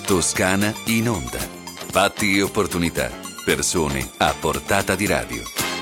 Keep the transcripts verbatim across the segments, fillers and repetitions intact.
Toscana in onda. Fatti e opportunità. Persone a portata di radio.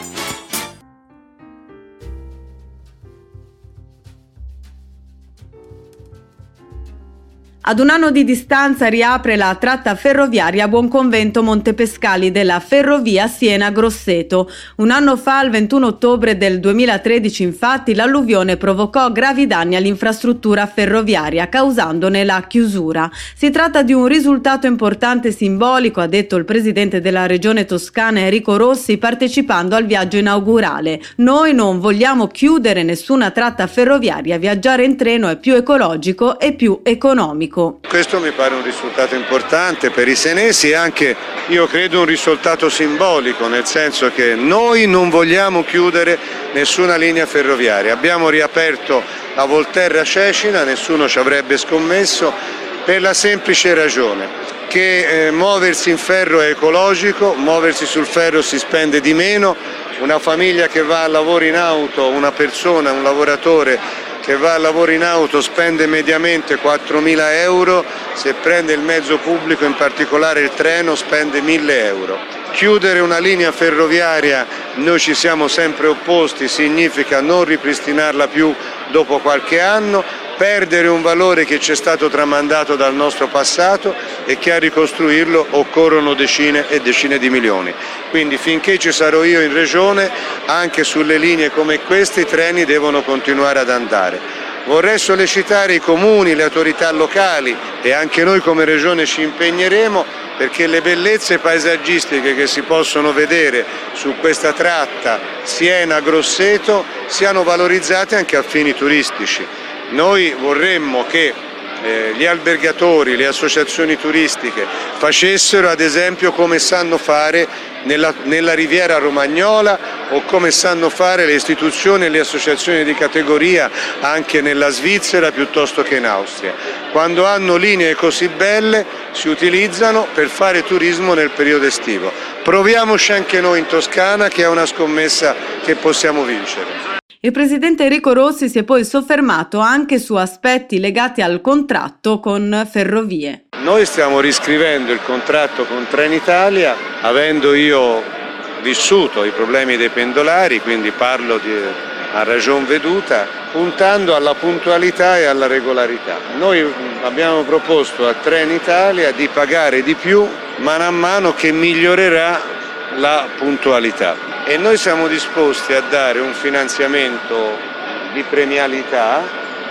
Ad un anno di distanza riapre la tratta ferroviaria Buonconvento Montepescali della ferrovia Siena-Grosseto. Un anno fa, il ventuno ottobre del duemilatredici, infatti, l'alluvione provocò gravi danni all'infrastruttura ferroviaria, causandone la chiusura. Si tratta di un risultato importante e simbolico, ha detto il presidente della regione toscana Enrico Rossi, partecipando al viaggio inaugurale. Noi non vogliamo chiudere nessuna tratta ferroviaria, viaggiare in treno è più ecologico e più economico. Questo mi pare un risultato importante per i senesi e anche, io credo, un risultato simbolico, nel senso che noi non vogliamo chiudere nessuna linea ferroviaria. Abbiamo riaperto la Volterra Cecina, nessuno ci avrebbe scommesso, per la semplice ragione che eh, muoversi in ferro è ecologico, muoversi sul ferro si spende di meno, una famiglia che va al lavoro in auto, una persona, un lavoratore che va al lavoro in auto spende mediamente quattromila euro, se prende il mezzo pubblico, in particolare il treno, spende mille euro. Chiudere una linea ferroviaria, noi ci siamo sempre opposti, significa non ripristinarla più dopo qualche anno, perdere un valore che ci è stato tramandato dal nostro passato e che a ricostruirlo occorrono decine e decine di milioni. Quindi finché ci sarò io in regione, anche sulle linee come queste i treni devono continuare ad andare. Vorrei sollecitare i comuni, le autorità locali e anche noi come regione ci impegneremo perché le bellezze paesaggistiche che si possono vedere su questa tratta Siena-Grosseto siano valorizzate anche a fini turistici. Noi vorremmo che eh, gli albergatori, le associazioni turistiche facessero ad esempio come sanno fare nella, nella Riviera Romagnola o come sanno fare le istituzioni e le associazioni di categoria anche nella Svizzera piuttosto che in Austria. Quando hanno linee così belle si utilizzano per fare turismo nel periodo estivo. Proviamoci anche noi in Toscana, che è una scommessa che possiamo vincere. Il presidente Enrico Rossi si è poi soffermato anche su aspetti legati al contratto con Ferrovie. Noi stiamo riscrivendo il contratto con Trenitalia, avendo io vissuto i problemi dei pendolari, quindi parlo di, a ragion veduta, puntando alla puntualità e alla regolarità. Noi abbiamo proposto a Trenitalia di pagare di più mano a mano che migliorerà la puntualità. E noi siamo disposti a dare un finanziamento di premialità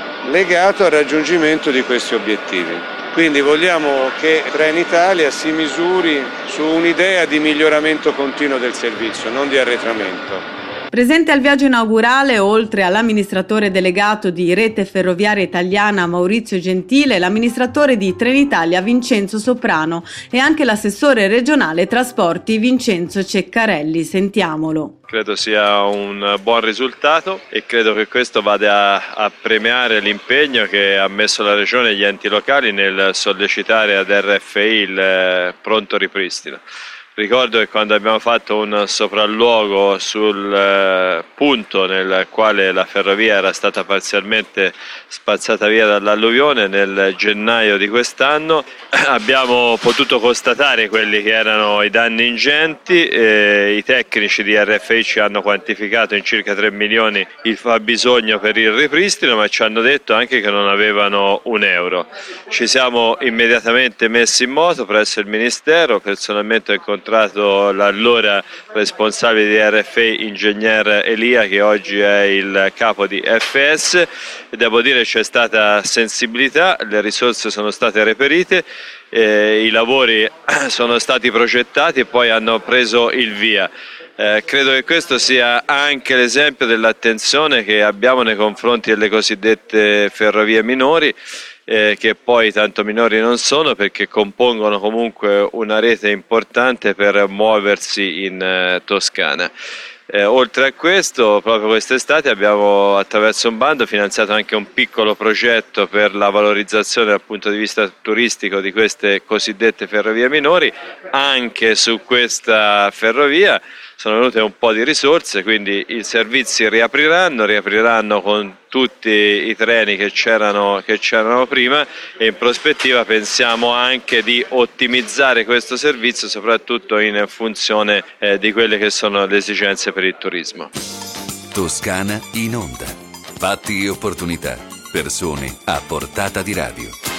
legato al raggiungimento di questi obiettivi. Quindi vogliamo che Trenitalia si misuri su un'idea di miglioramento continuo del servizio, non di arretramento. Presente al viaggio inaugurale, oltre all'amministratore delegato di Rete Ferroviaria Italiana Maurizio Gentile, l'amministratore di Trenitalia Vincenzo Soprano e anche l'assessore regionale trasporti Vincenzo Ceccarelli. Sentiamolo. Credo sia un buon risultato e credo che questo vada a, a premiare l'impegno che ha messo la Regione e gli enti locali nel sollecitare ad R F I il eh, pronto ripristino. Ricordo che quando abbiamo fatto un sopralluogo sul eh, punto nel quale la ferrovia era stata parzialmente spazzata via dall'alluvione nel gennaio di quest'anno, abbiamo potuto constatare quelli che erano i danni ingenti, e i tecnici di R F I ci hanno quantificato in circa tre milioni il fabbisogno per il ripristino, ma ci hanno detto anche che non avevano un euro. Ci siamo immediatamente messi in moto presso il Ministero, personalmente ho incontrato l'allora responsabile di R F I, ingegner Elia, che oggi è il capo di F S, e devo dire c'è stata sensibilità, le risorse sono state reperite, eh, i lavori sono stati progettati e poi hanno preso il via. Eh, credo che questo sia anche l'esempio dell'attenzione che abbiamo nei confronti delle cosiddette ferrovie minori, Eh, che poi tanto minori non sono, perché compongono comunque una rete importante per muoversi in eh, Toscana. Eh, oltre a questo, proprio quest'estate abbiamo attraverso un bando finanziato anche un piccolo progetto per la valorizzazione dal punto di vista turistico di queste cosiddette ferrovie minori. Anche su questa ferrovia sono venute un po' di risorse, quindi i servizi riapriranno, riapriranno con tutti i treni che c'erano, che c'erano prima, e in prospettiva pensiamo anche di ottimizzare questo servizio soprattutto in funzione eh, di quelle che sono le esigenze per il turismo. Toscana in onda. Fatti e opportunità. Persone a portata di radio.